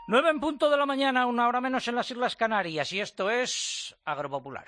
9 en punto de la mañana, 1 hora menos en las Islas Canarias, y esto es Agropopular.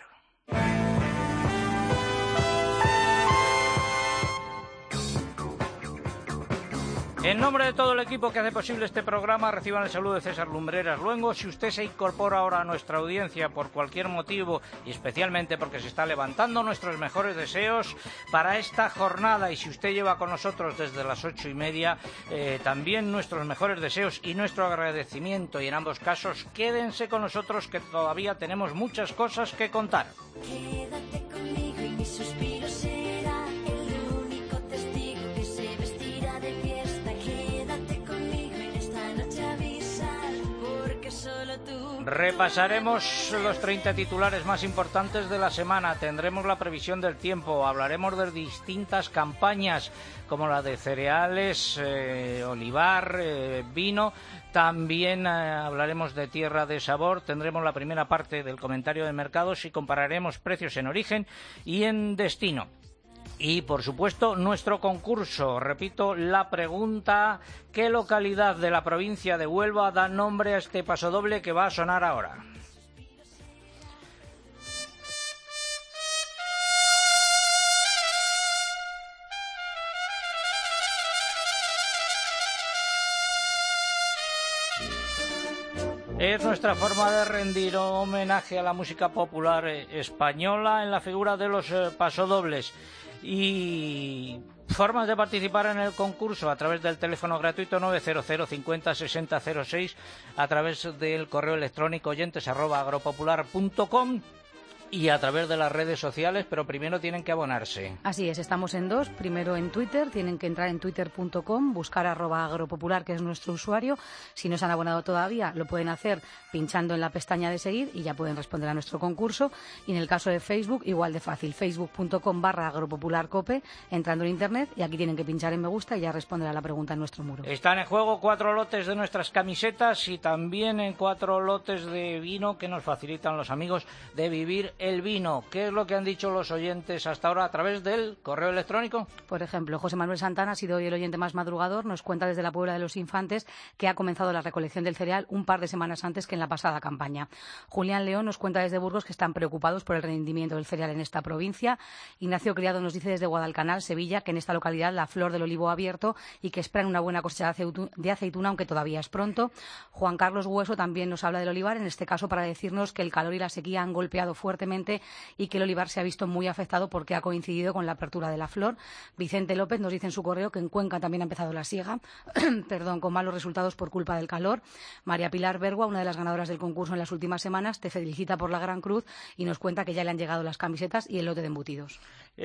En nombre de todo el equipo que hace posible este programa, reciban el saludo de César Lumbreras Luengo. Si usted se incorpora ahora a nuestra audiencia por cualquier motivo, y especialmente porque se está levantando, nuestros mejores deseos para esta jornada. Y si usted lleva con nosotros desde las 8:30, también nuestros mejores deseos y nuestro agradecimiento. Y en ambos casos, quédense con nosotros, que todavía tenemos muchas cosas que contar. Quédate conmigo y mi suspiro será el único testigo que se vestirá de fiesta. Quédate conmigo en esta noche a avisar, porque solo tú... Repasaremos los 30 titulares más importantes de la semana, tendremos la previsión del tiempo, hablaremos de distintas campañas como la de cereales, olivar, vino, también hablaremos de tierra de sabor, tendremos la primera parte del comentario de mercados y compararemos precios en origen y en destino. Y, por supuesto, nuestro concurso. Repito la pregunta: ¿qué localidad de la provincia de Huelva da nombre a este pasodoble que va a sonar ahora? Es nuestra forma de rendir homenaje a la música popular española en la figura de los pasodobles. Y formas de participar en el concurso: a través del teléfono gratuito 900 50 60 06, a través del correo electrónico oyentes@agropopular.com y a través de las redes sociales, pero primero tienen que abonarse. Así es, estamos en dos. Primero en Twitter, tienen que entrar en twitter.com, buscar @agropopular, que es nuestro usuario. Si no se han abonado todavía, lo pueden hacer pinchando en la pestaña de seguir y ya pueden responder a nuestro concurso. Y en el caso de Facebook, igual de fácil, facebook.com/agropopularcope, entrando en internet, y aquí tienen que pinchar en me gusta y ya responder a la pregunta en nuestro muro. Están en juego 4 lotes de nuestras camisetas y también en 4 lotes de vino que nos facilitan los amigos de Vivir el Vino. ¿Qué es lo que han dicho los oyentes hasta ahora a través del correo electrónico? Por ejemplo, José Manuel Santana ha sido hoy el oyente más madrugador. Nos cuenta desde la Puebla de los Infantes que ha comenzado la recolección del cereal un par de semanas antes que en la pasada campaña. Julián León nos cuenta desde Burgos que están preocupados por el rendimiento del cereal en esta provincia. Ignacio Criado nos dice desde Guadalcanal, Sevilla, que en esta localidad la flor del olivo ha abierto y que esperan una buena cosecha de aceituna, aunque todavía es pronto. Juan Carlos Hueso también nos habla del olivar, en este caso para decirnos que el calor y la sequía han golpeado fuertemente y que el olivar se ha visto muy afectado porque ha coincidido con la apertura de la flor. Vicente López nos dice en su correo que en Cuenca también ha empezado la siega, con malos resultados por culpa del calor. María Pilar Bergua, una de las ganadoras del concurso en las últimas semanas, te felicita por la Gran Cruz y nos cuenta que ya le han llegado las camisetas y el lote de embutidos.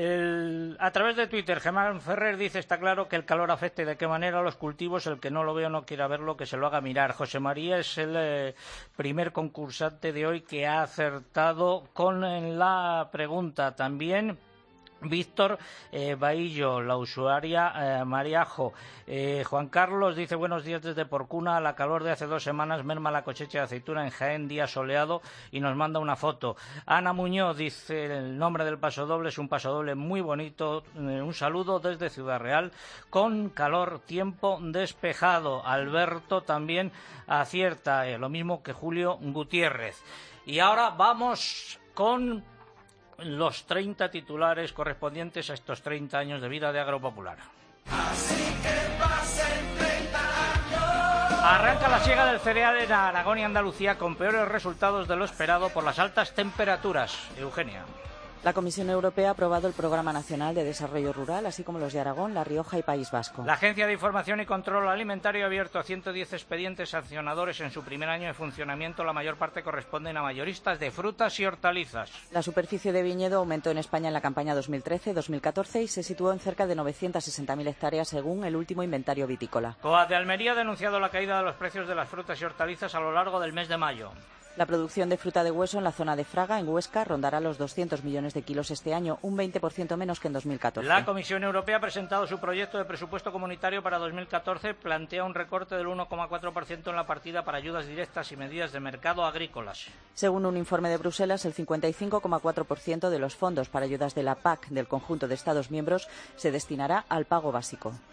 A través de Twitter, Germán Ferrer dice: está claro que el calor afecta y de qué manera los cultivos. El que no lo vea o no quiera verlo, que se lo haga mirar. José María es el primer concursante de hoy que ha acertado con la pregunta. También Víctor Bahillo, la usuaria Mariajo. Juan Carlos dice: buenos días desde Porcuna. La calor de hace 2 semanas merma la cosecha de aceituna en Jaén, día soleado, y nos manda una foto. Ana Muñoz dice: el nombre del pasodoble es un pasodoble muy bonito. Un saludo desde Ciudad Real, con calor, tiempo despejado. Alberto también acierta, lo mismo que Julio Gutiérrez. Y ahora vamos con los 30 titulares correspondientes a estos 30 años de vida de Agropopular. Así que pasen 30 años. Arranca la siega del cereal en Aragón y Andalucía con peores resultados de lo esperado por las altas temperaturas. Eugenia. La Comisión Europea ha aprobado el Programa Nacional de Desarrollo Rural, así como los de Aragón, La Rioja y País Vasco. La Agencia de Información y Control Alimentario ha abierto a 110 expedientes sancionadores en su primer año de funcionamiento. La mayor parte corresponden a mayoristas de frutas y hortalizas. La superficie de viñedo aumentó en España en la campaña 2013-2014 y se situó en cerca de 960.000 hectáreas según el último inventario vitícola. COAD de Almería ha denunciado la caída de los precios de las frutas y hortalizas a lo largo del mes de mayo. La producción de fruta de hueso en la zona de Fraga, en Huesca, rondará los 200 millones de kilos este año, un 20% menos que en 2014. La Comisión Europea ha presentado su proyecto de presupuesto comunitario para 2014. Plantea un recorte del 1,4% en la partida para ayudas directas y medidas de mercado agrícolas. Según un informe de Bruselas, el 55,4% de los fondos para ayudas de la PAC del conjunto de Estados miembros se destinará al pago básico.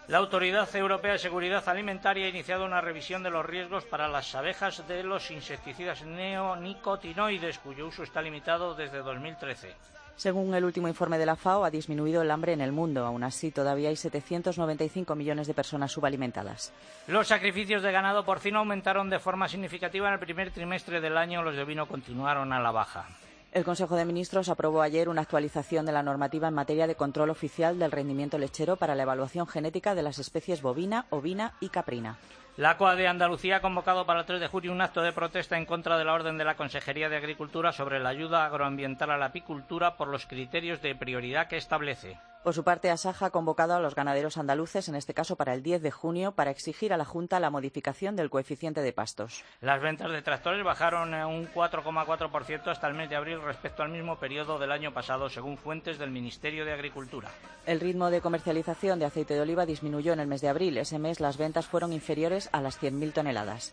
La Autoridad Europea de Seguridad Alimentaria ha iniciado una revisión de los riesgos para las abejas de los insecticidas neonicotinoides, cuyo uso está limitado desde 2013. Según el último informe de la FAO, ha disminuido el hambre en el mundo. Aún así, todavía hay 795 millones de personas subalimentadas. Los sacrificios de ganado porcino aumentaron de forma significativa en el primer trimestre del año. Los de ovino continuaron a la baja. El Consejo de Ministros aprobó ayer una actualización de la normativa en materia de control oficial del rendimiento lechero para la evaluación genética de las especies bovina, ovina y caprina. La COA de Andalucía ha convocado para el 3 de junio un acto de protesta en contra de la orden de la Consejería de Agricultura sobre la ayuda agroambiental a la apicultura por los criterios de prioridad que establece. Por su parte, Asaja ha convocado a los ganaderos andaluces, en este caso para el 10 de junio, para exigir a la Junta la modificación del coeficiente de pastos. Las ventas de tractores bajaron un 4,4% hasta el mes de abril respecto al mismo periodo del año pasado, según fuentes del Ministerio de Agricultura. El ritmo de comercialización de aceite de oliva disminuyó en el mes de abril. Ese mes las ventas fueron inferiores a las 100.000 toneladas.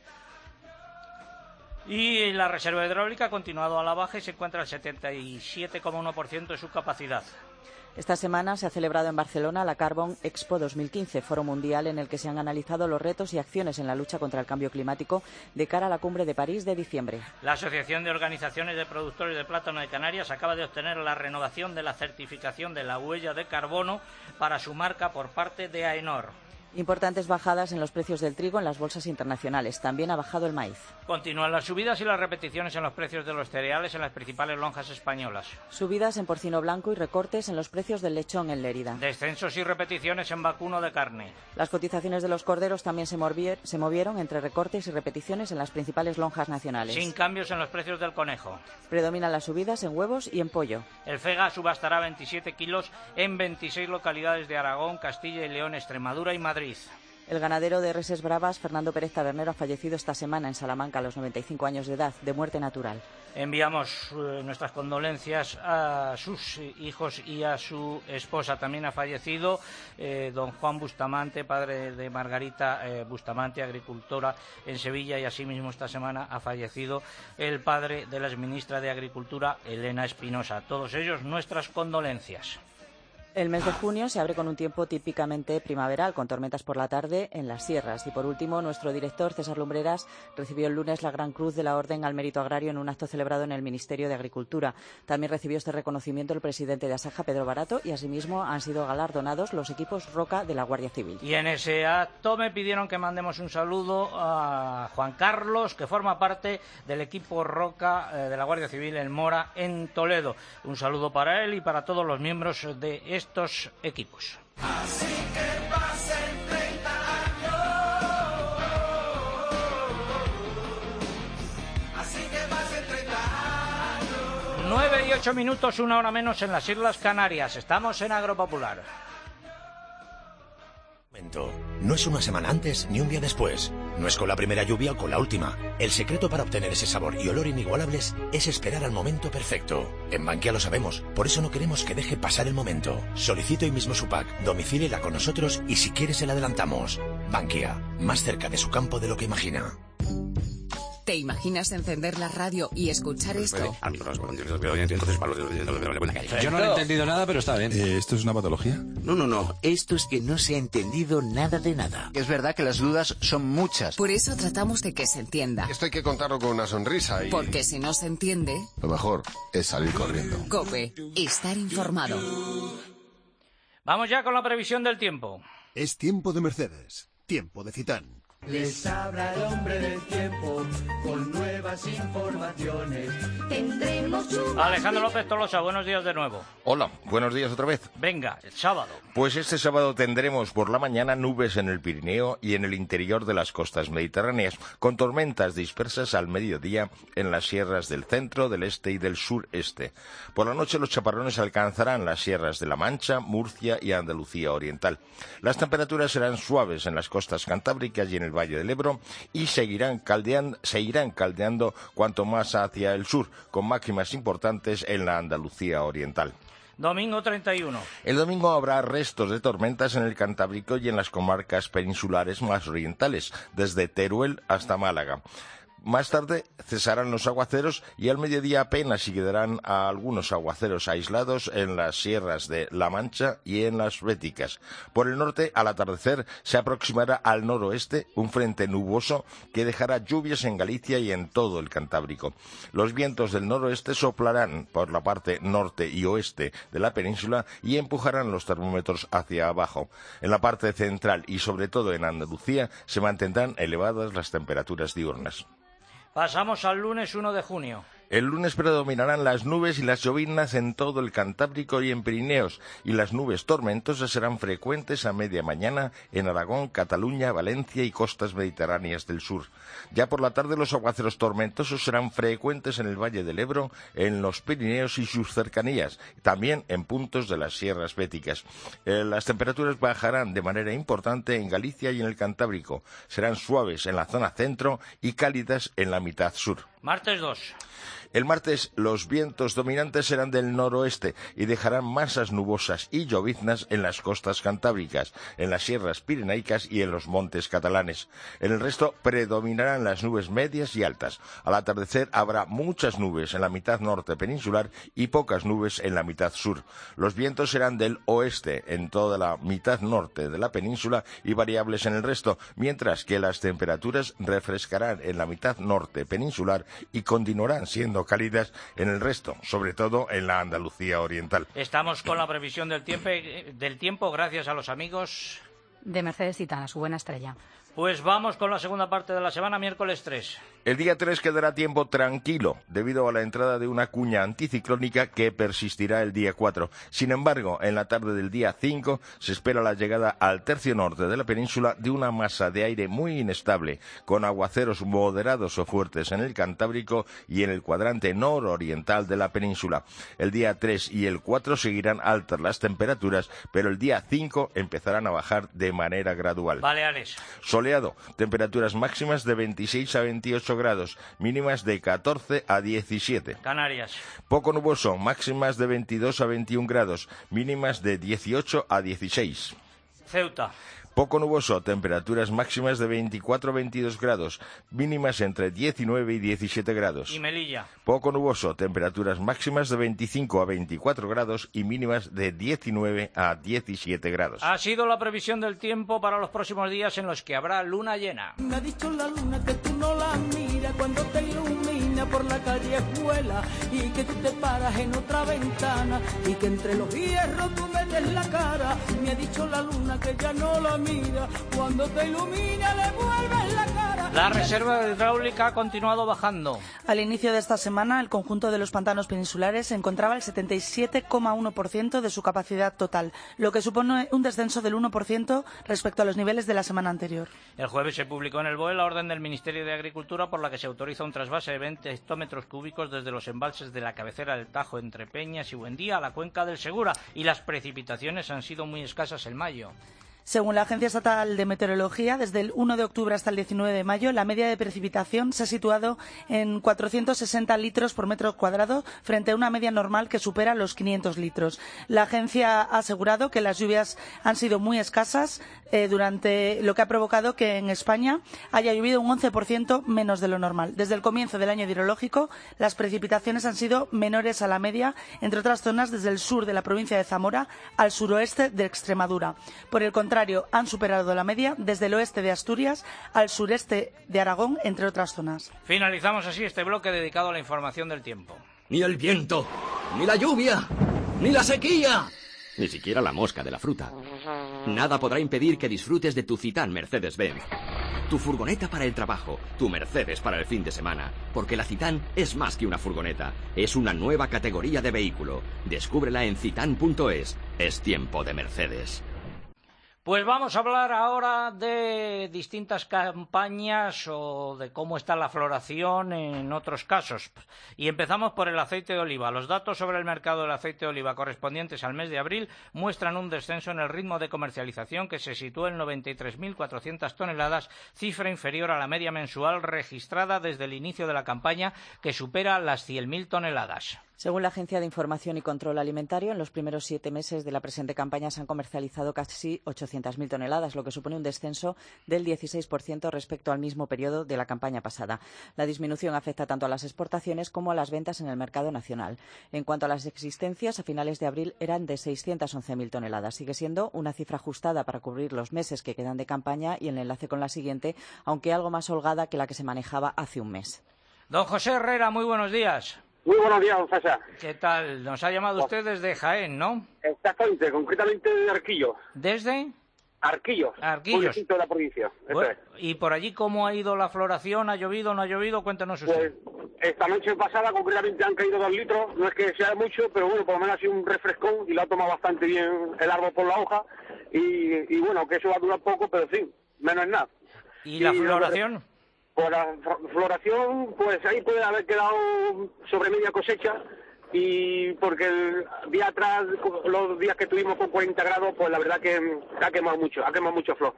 Y la reserva hidráulica ha continuado a la baja y se encuentra al 77,1% de su capacidad. Esta semana se ha celebrado en Barcelona la Carbon Expo 2015, foro mundial en el que se han analizado los retos y acciones en la lucha contra el cambio climático de cara a la cumbre de París de diciembre. La Asociación de Organizaciones de Productores de Plátano de Canarias acaba de obtener la renovación de la certificación de la huella de carbono para su marca por parte de AENOR. Importantes bajadas en los precios del trigo en las bolsas internacionales. También ha bajado el maíz. Continúan las subidas y las repeticiones en los precios de los cereales en las principales lonjas españolas. Subidas en porcino blanco y recortes en los precios del lechón en Lérida. Descensos y repeticiones en vacuno de carne. Las cotizaciones de los corderos también se movieron entre recortes y repeticiones en las principales lonjas nacionales. Sin cambios en los precios del conejo. Predominan las subidas en huevos y en pollo. El Fega subastará 27 kilos en 26 localidades de Aragón, Castilla y León, Extremadura y Madrid. El ganadero de reses bravas, Fernando Pérez Tabernero, ha fallecido esta semana en Salamanca a los 95 años de edad, de muerte natural. Enviamos nuestras condolencias a sus hijos y a su esposa. También ha fallecido don Juan Bustamante, padre de Margarita Bustamante, agricultora en Sevilla, y asimismo esta semana ha fallecido el padre de la exministra de Agricultura, Elena Espinosa. A todos ellos nuestras condolencias. El mes de junio se abre con un tiempo típicamente primaveral, con tormentas por la tarde en las sierras. Y por último, nuestro director, César Lumbreras, recibió el lunes la Gran Cruz de la Orden al Mérito Agrario en un acto celebrado en el Ministerio de Agricultura. También recibió este reconocimiento el presidente de Asaja, Pedro Barato, y asimismo han sido galardonados los equipos Roca de la Guardia Civil. Y en ese acto me pidieron que mandemos un saludo a Juan Carlos, que forma parte del equipo Roca de la Guardia Civil en Mora, en Toledo. Un saludo para él y para todos los miembros de estos equipos. Así que pasen 30 años. Así que pasen 30 años. 9 y 8 minutos, una hora menos en las Islas Canarias. Estamos en Agropopular. No es una semana antes ni un día después. No es con la primera lluvia o con la última. El secreto para obtener ese sabor y olor inigualables es esperar al momento perfecto. En Bankia lo sabemos, por eso no queremos que deje pasar el momento. Solicite hoy mismo su pack, domicílela con nosotros y si quiere se la adelantamos. Bankia, más cerca de su campo de lo que imagina. ¿Te imaginas encender la radio y escuchar esto? Yo no he entendido nada, pero está bien. ¿Esto es una patología? No. Esto es que no se ha entendido nada de nada. Es verdad que las dudas son muchas. Por eso tratamos de que se entienda. Esto hay que contarlo con una sonrisa y... Porque si no se entiende... Lo mejor es salir corriendo. COPE. Estar informado. Vamos ya con la previsión del tiempo. Es tiempo de Mercedes. Tiempo de Citán. Les habla el hombre del tiempo con nuevas informaciones. Tendremos un... Alejandro López Tolosa, buenos días de nuevo. Hola, buenos días otra vez. Venga, el sábado. Pues este sábado tendremos por la mañana nubes en el Pirineo y en el interior de las costas mediterráneas, con tormentas dispersas al mediodía en las sierras del centro, del este y del sureste. Por la noche los chaparrones alcanzarán las sierras de La Mancha, Murcia y Andalucía Oriental. Las temperaturas serán suaves en las costas cantábricas y en el Valle del Ebro y se irán caldeando cuanto más hacia el sur, con máximas importantes en la Andalucía Oriental. Domingo 31. El domingo habrá restos de tormentas en el Cantábrico y en las comarcas peninsulares más orientales, desde Teruel hasta Málaga. Más tarde cesarán los aguaceros y al mediodía apenas si quedarán algunos aguaceros aislados en las sierras de La Mancha y en las Béticas. Por el norte, al atardecer, se aproximará al noroeste un frente nuboso que dejará lluvias en Galicia y en todo el Cantábrico. Los vientos del noroeste soplarán por la parte norte y oeste de la península y empujarán los termómetros hacia abajo. En la parte central y sobre todo en Andalucía se mantendrán elevadas las temperaturas diurnas. Pasamos al lunes 1 de junio. El lunes predominarán las nubes y las lloviznas en todo el Cantábrico y en Pirineos, y las nubes tormentosas serán frecuentes a media mañana en Aragón, Cataluña, Valencia y costas mediterráneas del sur. Ya por la tarde los aguaceros tormentosos serán frecuentes en el Valle del Ebro, en los Pirineos y sus cercanías, también en puntos de las sierras béticas. Las temperaturas bajarán de manera importante en Galicia y en el Cantábrico. Serán suaves en la zona centro y cálidas en la mitad sur. Martes 2. El martes los vientos dominantes serán del noroeste y dejarán masas nubosas y lloviznas en las costas cantábricas, en las sierras pirenaicas y en los montes catalanes. En el resto predominarán las nubes medias y altas. Al atardecer habrá muchas nubes en la mitad norte peninsular y pocas nubes en la mitad sur. Los vientos serán del oeste en toda la mitad norte de la península y variables en el resto, mientras que las temperaturas refrescarán en la mitad norte peninsular y continuarán siendo cálidas en el resto, sobre todo en la Andalucía oriental. Estamos con la previsión del tiempo gracias a los amigos de Mercedes Titana, su buena estrella. Pues vamos con la segunda parte de la semana, miércoles 3. El día 3 quedará tiempo tranquilo, debido a la entrada de una cuña anticiclónica que persistirá el día 4. Sin embargo, en la tarde del día 5 se espera la llegada al tercio norte de la península de una masa de aire muy inestable, con aguaceros moderados o fuertes en el Cantábrico y en el cuadrante nororiental de la península. El día 3 y el 4 seguirán altas las temperaturas, pero el día 5 empezarán a bajar de manera gradual. Baleares. Soleado, temperaturas máximas de 26 a 28 grados, mínimas de 14 a 17. Canarias. Poco nuboso, máximas de 22 a 21 grados, mínimas de 18 a 16. Ceuta. Poco nuboso, temperaturas máximas de 24 a 22 grados, mínimas entre 19 y 17 grados. Y Melilla. Poco nuboso, temperaturas máximas de 25 a 24 grados y mínimas de 19 a 17 grados. Ha sido la previsión del tiempo para los próximos días en los que habrá luna llena. Me ha dicho la luna que tú no la miras cuando te ilumina por la callejuela y que tú te paras en otra ventana y que entre los hierros tú me des la cara. Me ha dicho la luna que ya no la mira, cuando te ilumina le vuelves la cara. La reserva hidráulica ha continuado bajando. Al inicio de esta semana, el conjunto de los pantanos peninsulares se encontraba al 77,1% de su capacidad total, lo que supone un descenso del 1% respecto a los niveles de la semana anterior. El jueves se publicó en el BOE la orden del Ministerio de Agricultura por la que se autoriza un trasvase de 20 hectómetros cúbicos desde los embalses de la cabecera del Tajo entre Peñas y Buendía a la cuenca del Segura, y las precipitaciones han sido muy escasas en mayo. Según la Agencia Estatal de Meteorología, desde el 1 de octubre hasta el 19 de mayo, la media de precipitación se ha situado en 460 litros por metro cuadrado, frente a una media normal que supera los 500 litros. La agencia ha asegurado que las lluvias han sido muy escasas, durante lo que ha provocado que en España haya llovido un 11% menos de lo normal. Desde el comienzo del año hidrológico, las precipitaciones han sido menores a la media, entre otras zonas desde el sur de la provincia de Zamora al suroeste de Extremadura. Por el contrario, han superado la media desde el oeste de Asturias al sureste de Aragón, entre otras zonas. Finalizamos así este bloque dedicado a la información del tiempo. Ni el viento, ni la lluvia, ni la sequía, ni siquiera la mosca de la fruta. Nada podrá impedir que disfrutes de tu Citan Mercedes-Benz. Tu furgoneta para el trabajo, tu Mercedes para el fin de semana. Porque la Citan es más que una furgoneta, es una nueva categoría de vehículo. Descúbrela en citan.es. Es tiempo de Mercedes. Pues vamos a hablar ahora de distintas campañas o de cómo está la floración en otros casos. Y empezamos por el aceite de oliva. Los datos sobre el mercado del aceite de oliva correspondientes al mes de abril muestran un descenso en el ritmo de comercialización que se sitúa en 93.400 toneladas, cifra inferior a la media mensual registrada desde el inicio de la campaña, que supera las 100.000 toneladas. Según la Agencia de Información y Control Alimentario, en los primeros 7 meses de la presente campaña se han comercializado casi 800.000 toneladas, lo que supone un descenso del 16% respecto al mismo periodo de la campaña pasada. La disminución afecta tanto a las exportaciones como a las ventas en el mercado nacional. En cuanto a las existencias, a finales de abril eran de 611.000 toneladas. Sigue siendo una cifra ajustada para cubrir los meses que quedan de campaña y el enlace con la siguiente, aunque algo más holgada que la que se manejaba hace un mes. Don José Herrera, muy buenos días. Muy buenos días, don César. ¿Qué tal? Nos ha llamado usted desde Jaén, ¿no? Exactamente, concretamente de Arquillos. ¿Desde? Arquillos. Arquillos. Un de la provincia. Bueno, ¿y por allí cómo ha ido la floración? ¿Ha llovido, no ha llovido? Cuéntanos usted. Pues esta noche pasada concretamente han caído 2 litros, no es que sea mucho, pero bueno, por lo menos ha sido un refrescón y lo ha tomado bastante bien el árbol por la hoja y bueno, que eso va a durar poco, pero sí, menos es nada. ¿Y la floración? Pues la floración, pues ahí puede haber quedado sobre media cosecha y porque el día atrás, los días que tuvimos con 40 grados, pues la verdad que ha quemado mucha flor.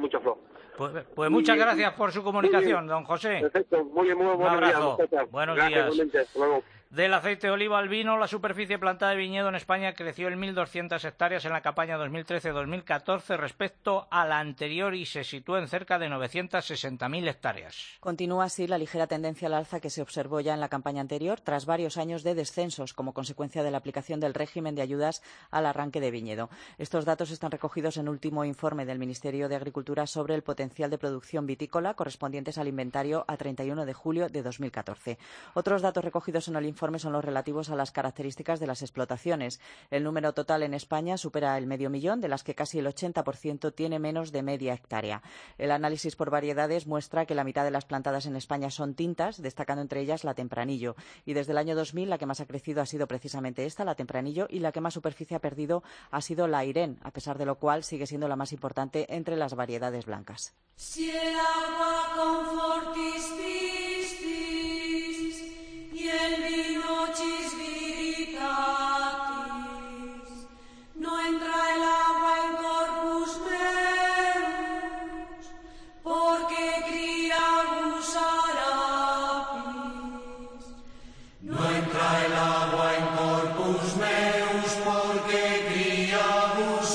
Pues muchas gracias por su comunicación, don José. Perfecto, muy bien, muy buenos días. Buenos días. Hasta luego. Del aceite de oliva al vino, la superficie plantada de viñedo en España creció en 1.200 hectáreas en la campaña 2013-2014 respecto a la anterior y se sitúa en cerca de 960.000 hectáreas. Continúa así la ligera tendencia al alza que se observó ya en la campaña anterior, tras varios años de descensos como consecuencia de la aplicación del régimen de ayudas al arranque de viñedo. Estos datos están recogidos en el último informe del Ministerio de Agricultura sobre el potencial de producción vitícola correspondientes al inventario a 31 de julio de 2014. Otros datos recogidos en el informe son los relativos a las características de las explotaciones. El número total en España supera el 500.000, de las que casi el 80% tiene menos de media hectárea. El análisis por variedades muestra que la mitad de las plantadas en España son tintas, destacando entre ellas la Tempranillo. Y desde el año 2000 la que más ha crecido ha sido precisamente esta, la Tempranillo, y la que más superficie ha perdido ha sido la Irén, a pesar de lo cual sigue siendo la más importante entre las variedades blancas. Si el agua confortis y el vino chisviritatis, no entra el agua en corpus meus, porque criagus arapis. No entra el agua en corpus meus, porque criagus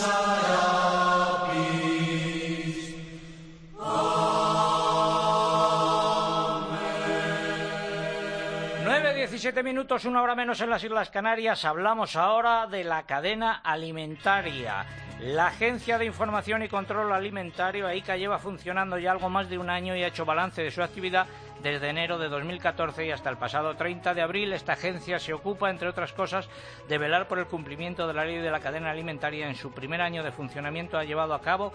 arapis. 17 minutos, 1 hora menos en las Islas Canarias. Hablamos ahora de la cadena alimentaria. La Agencia de Información y Control Alimentario, AICA, lleva funcionando ya algo más de un año y ha hecho balance de su actividad desde enero de 2014 y hasta el pasado 30 de abril. Esta agencia se ocupa, entre otras cosas, de velar por el cumplimiento de la ley de la cadena alimentaria. En su primer año de funcionamiento ha llevado a cabo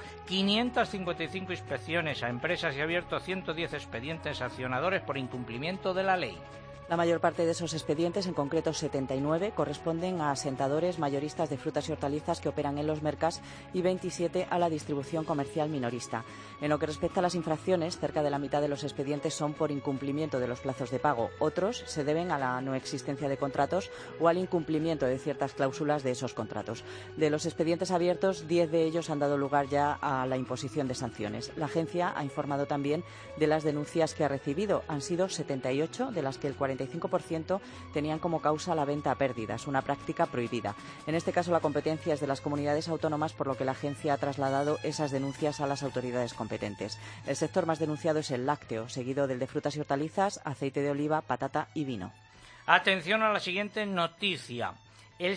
555 inspecciones a empresas y ha abierto 110 expedientes sancionadores por incumplimiento de la ley. La mayor parte de esos expedientes, en concreto 79, corresponden a asentadores mayoristas de frutas y hortalizas que operan en los mercados y 27 a la distribución comercial minorista. En lo que respecta a las infracciones, cerca de la mitad de los expedientes son por incumplimiento de los plazos de pago. Otros se deben a la no existencia de contratos o al incumplimiento de ciertas cláusulas de esos contratos. De los expedientes abiertos, 10 de ellos han dado lugar ya a la imposición de sanciones. La agencia ha informado también de las denuncias que ha recibido. Han sido 78, de las que el 45% tenían como causa la venta a pérdidas, una práctica prohibida. En este caso, la competencia es de las comunidades autónomas, por lo que la agencia ha trasladado esas denuncias a las autoridades competentes. El sector más denunciado es el lácteo, seguido del de frutas y hortalizas, aceite de oliva, patata y vino. Atención a la siguiente noticia. El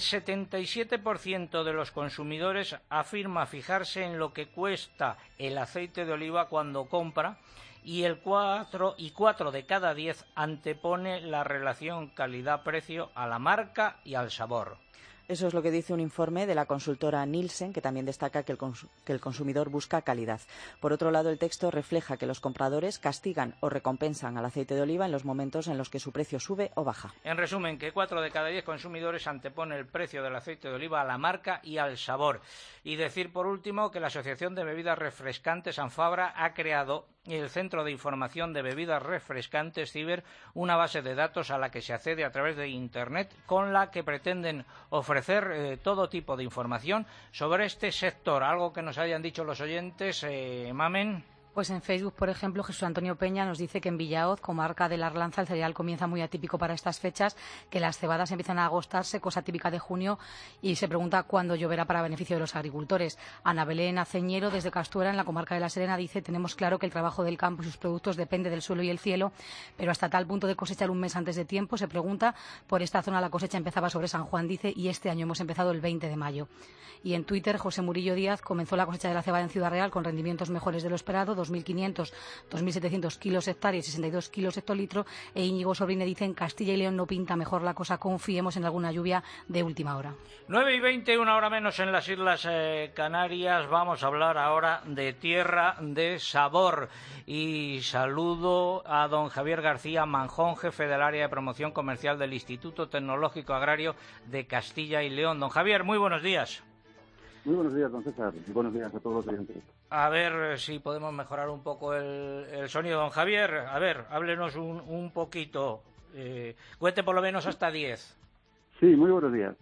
77% de los consumidores afirma fijarse en lo que cuesta el aceite de oliva cuando compra, y 4 de cada 10 antepone la relación calidad-precio a la marca y al sabor. Eso es lo que dice un informe de la consultora Nielsen, que también destaca que el consumidor busca calidad. Por otro lado, el texto refleja que los compradores castigan o recompensan al aceite de oliva en los momentos en los que su precio sube o baja. En resumen, que 4 de cada 10 consumidores antepone el precio del aceite de oliva a la marca y al sabor. Y decir, por último, que la Asociación de Bebidas Refrescantes Anfabra ha creado el Centro de Información de Bebidas Refrescantes Ciber, una base de datos a la que se accede a través de Internet, con la que pretenden ofrecer todo tipo de información sobre este sector. Algo que nos hayan dicho los oyentes, Mamen. Pues en Facebook, por ejemplo, Jesús Antonio Peña nos dice que en Villahoz, comarca de La Arlanza, el cereal comienza muy atípico para estas fechas, que las cebadas empiezan a agostarse, cosa típica de junio, y se pregunta cuándo lloverá para beneficio de los agricultores. Ana Belén Aceñero, desde Castuera, en la comarca de La Serena, dice: tenemos claro que el trabajo del campo y sus productos depende del suelo y el cielo, pero hasta tal punto de cosechar un mes antes de tiempo. Se pregunta, por esta zona la cosecha empezaba sobre San Juan, dice, y este año hemos empezado el 20 de mayo. Y en Twitter, José Murillo Díaz comenzó la cosecha de la cebada en Ciudad Real con rendimientos mejores de lo esperado, 2.500, 2.700 kilos hectárea y 62 kilos hectolitro. E Íñigo Sobrine dice: en Castilla y León no pinta mejor la cosa, confiemos en alguna lluvia de última hora. 9:20, una hora menos en las Islas Canarias. Vamos a hablar ahora de Tierra de Sabor. Y saludo a don Javier García Manjón, jefe del área de promoción comercial del Instituto Tecnológico Agrario de Castilla y León. Don Javier, muy buenos días. Muy buenos días, don César, y buenos días a todos los oyentes. A ver si podemos mejorar un poco el sonido. Don Javier, a ver, háblenos un poquito, cuente por lo menos hasta 10. Sí, muy buenos días.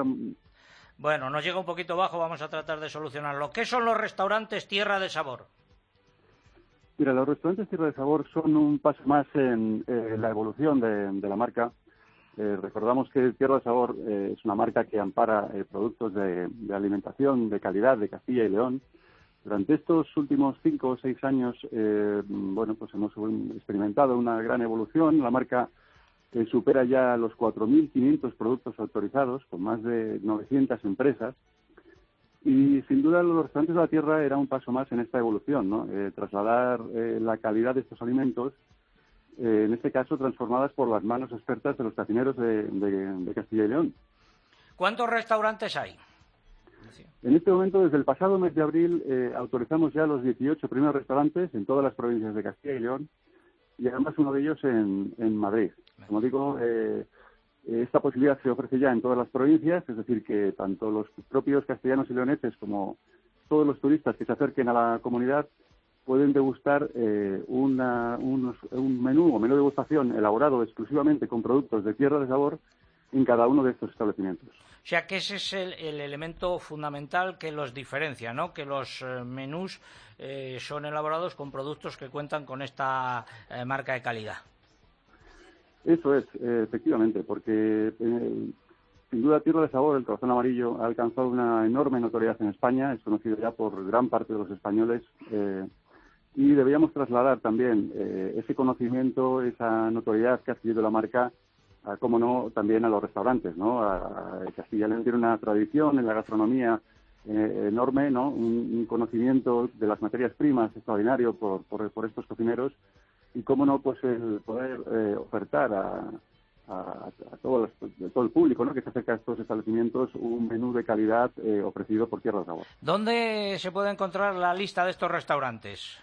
Bueno, nos llega un poquito bajo, vamos a tratar de solucionarlo. ¿Qué son los restaurantes Tierra de Sabor? Mira, los restaurantes Tierra de Sabor son un paso más en la evolución de la marca. Recordamos que Tierra de Sabor es una marca que ampara productos de alimentación de calidad de Castilla y León. Durante estos últimos 5 o 6 años, pues hemos experimentado una gran evolución. La marca supera ya los 4.500 productos autorizados, con más de 900 empresas. Y sin duda los restaurantes de la tierra era un paso más en esta evolución, ¿no? Trasladar la calidad de estos alimentos, en este caso transformadas por las manos expertas de los cocineros de Castilla y León. ¿Cuántos restaurantes hay? En este momento, desde el pasado mes de abril, autorizamos ya los 18 primeros restaurantes en todas las provincias de Castilla y León, y además uno de ellos en Madrid. Como digo, esta posibilidad se ofrece ya en todas las provincias, es decir, que tanto los propios castellanos y leoneses como todos los turistas que se acerquen a la comunidad pueden degustar un menú de degustación elaborado exclusivamente con productos de Tierra de Sabor en cada uno de estos establecimientos. O sea, que ese es el elemento fundamental que los diferencia, ¿no? Que los menús son elaborados con productos que cuentan con esta marca de calidad. Eso es, efectivamente, porque sin duda Tierra de Sabor, el corazón amarillo, ha alcanzado una enorme notoriedad en España, es conocido ya por gran parte de los españoles, y deberíamos trasladar también ese conocimiento, esa notoriedad que ha adquirido la marca, cómo no, también a los restaurantes, ¿no? Castilla y León tiene una tradición en la gastronomía enorme, ¿no? Un conocimiento de las materias primas extraordinario por estos cocineros, y cómo no, pues el poder ofertar a todo el público, ¿no?, que se acerca a estos establecimientos un menú de calidad ofrecido por Tierra de Sabor. ¿Dónde se puede encontrar la lista de estos restaurantes?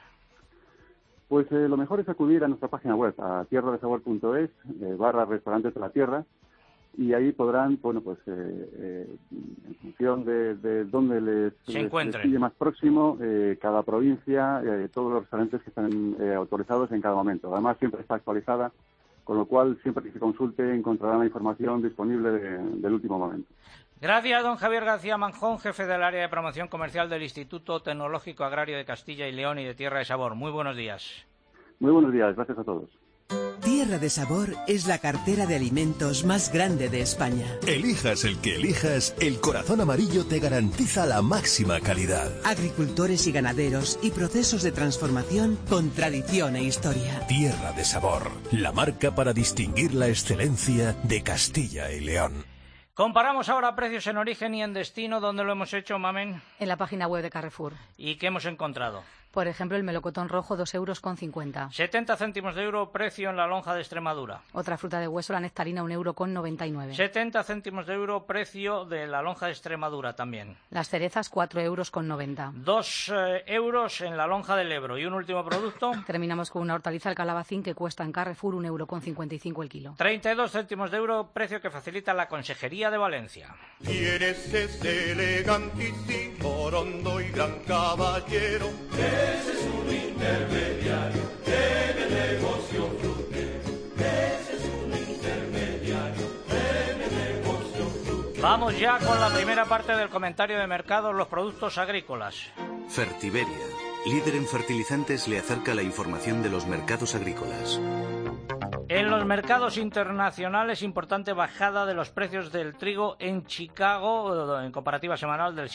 Pues lo mejor es acudir a nuestra página web, a tierradesabor.es, /restaurantes de la tierra, y ahí podrán, bueno, pues en función de dónde les pille más próximo, cada provincia, todos los restaurantes que están autorizados en cada momento. Además, siempre está actualizada, con lo cual, siempre que se consulte, encontrarán la información disponible del último momento. Gracias, don Javier García Manjón, jefe del área de promoción comercial del Instituto Tecnológico Agrario de Castilla y León y de Tierra de Sabor. Muy buenos días. Muy buenos días, gracias a todos. Tierra de Sabor es la cartera de alimentos más grande de España. Elijas el que elijas, el corazón amarillo te garantiza la máxima calidad. Agricultores y ganaderos y procesos de transformación con tradición e historia. Tierra de Sabor, la marca para distinguir la excelencia de Castilla y León. Comparamos ahora precios en origen y en destino. ¿Dónde lo hemos hecho, Mamen? En la página web de Carrefour. ¿Y qué hemos encontrado? Por ejemplo, el melocotón rojo, 2,50 €. 70 céntimos de euro, precio en la lonja de Extremadura. Otra fruta de hueso, la nectarina, 1,99 €. 70 céntimos de euro, precio de la lonja de Extremadura también. Las cerezas, 4,90 €. 2 euros en la lonja del Ebro. ¿Y un último producto? Terminamos con una hortaliza, el calabacín, que cuesta en Carrefour 1,55 € el kilo. 32 céntimos de euro, precio que facilita la Consejería de Valencia. Tienes ese elegantísimo, rondo y gran caballero. Ese es un intermediario en el negocio frutero. Ese es un intermediario en el negocio frutero. Vamos ya con la primera parte del comentario de mercado, los productos agrícolas. Fertiberia, líder en fertilizantes, le acerca la información de los mercados agrícolas. En los mercados internacionales, importante bajada de los precios del trigo en Chicago, en comparativa semanal del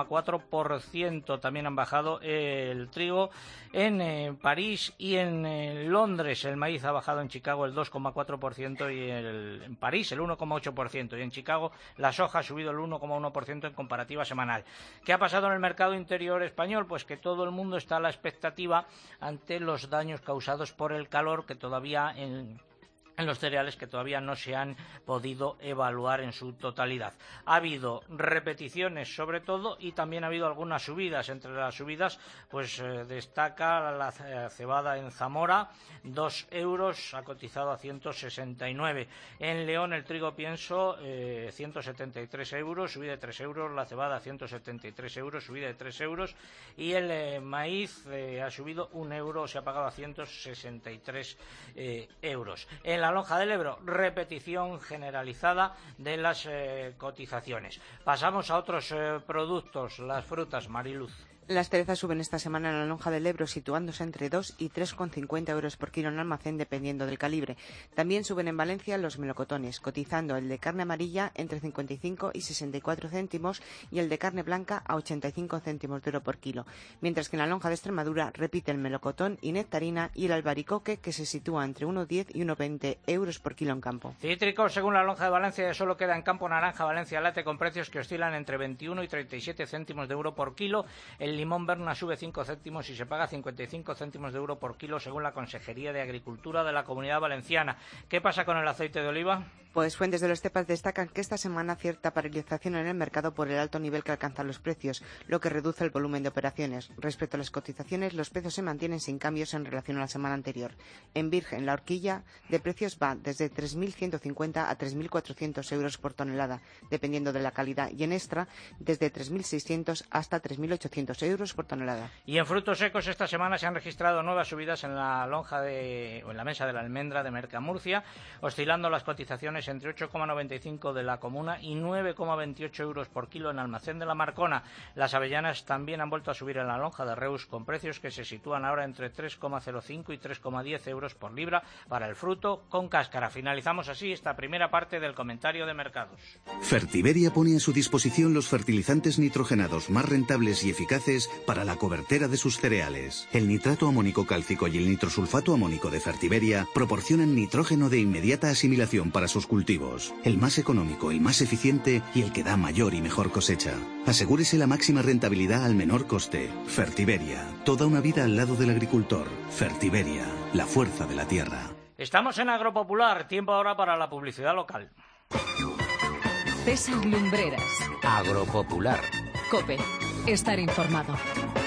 7,4%. También han bajado el trigo en París y en Londres. El maíz ha bajado en Chicago el 2,4% y en París el 1,8%. Y en Chicago la soja ha subido el 1,1% en comparativa semanal. ¿Qué ha pasado en el mercado interior español? Pues que todo el mundo está a la expectativa ante los daños causados por el calor que todavía en los cereales que todavía no se han podido evaluar en su totalidad. Ha habido repeticiones sobre todo y también ha habido algunas subidas. Entre las subidas pues destaca la cebada en Zamora, 2 euros, ha cotizado a 169. En León el trigo pienso 173 euros, subida de 3 euros, la cebada 173 euros, subida de 3 euros y el maíz ha subido 1 euro, se ha pagado a 163 euros. En la lonja del Ebro, repetición generalizada de las cotizaciones. Pasamos a otros productos, las frutas, Mariluz. Las cerezas suben esta semana en la lonja del Ebro, situándose entre 2 y 3,50 euros por kilo en almacén, dependiendo del calibre. También suben en Valencia los melocotones, cotizando el de carne amarilla entre 55 y 64 céntimos y el de carne blanca a 85 céntimos de euro por kilo. Mientras que en la lonja de Extremadura repite el melocotón y nectarina y el albaricoque, que se sitúa entre 1,10 y 1,20 euros por kilo en campo. Cítricos, según la lonja de Valencia, solo queda en campo naranja Valencia Late con precios que oscilan entre 21 y 37 céntimos de euro por kilo. El limón Berna sube 5 céntimos y se paga 55 céntimos de euro por kilo según la Consejería de Agricultura de la Comunidad Valenciana. ¿Qué pasa con el aceite de oliva? Pues fuentes de los Estepas destacan que esta semana cierta paralización en el mercado por el alto nivel que alcanzan los precios, lo que reduce el volumen de operaciones. Respecto a las cotizaciones, los precios se mantienen sin cambios en relación a la semana anterior. En virgen, la horquilla de precios va desde 3.150 a 3.400 euros por tonelada, dependiendo de la calidad, y en extra, desde 3.600 hasta 3.800 euros por tonelada. Y en frutos secos esta semana se han registrado nuevas subidas en la lonja o en la mesa de la almendra de Mercamurcia, oscilando las cotizaciones entre 8,95 de la Comuna y 9,28 euros por kilo en almacén de la Marcona. Las avellanas también han vuelto a subir en la lonja de Reus con precios que se sitúan ahora entre 3,05 y 3,10 euros por libra para el fruto con cáscara. Finalizamos así esta primera parte del comentario de mercados. Fertiberia pone a su disposición los fertilizantes nitrogenados más rentables y eficaces para la cobertera de sus cereales. El nitrato amónico cálcico y el nitrosulfato amónico de Fertiberia proporcionan nitrógeno de inmediata asimilación para sus cultivos. El más económico, el más eficiente y el que da mayor y mejor cosecha. Asegúrese la máxima rentabilidad al menor coste. Fertiberia, toda una vida al lado del agricultor. Fertiberia, la fuerza de la tierra. Estamos en Agropopular, tiempo ahora para la publicidad local. César Lumbreras. Agropopular. COPE. Estar informado.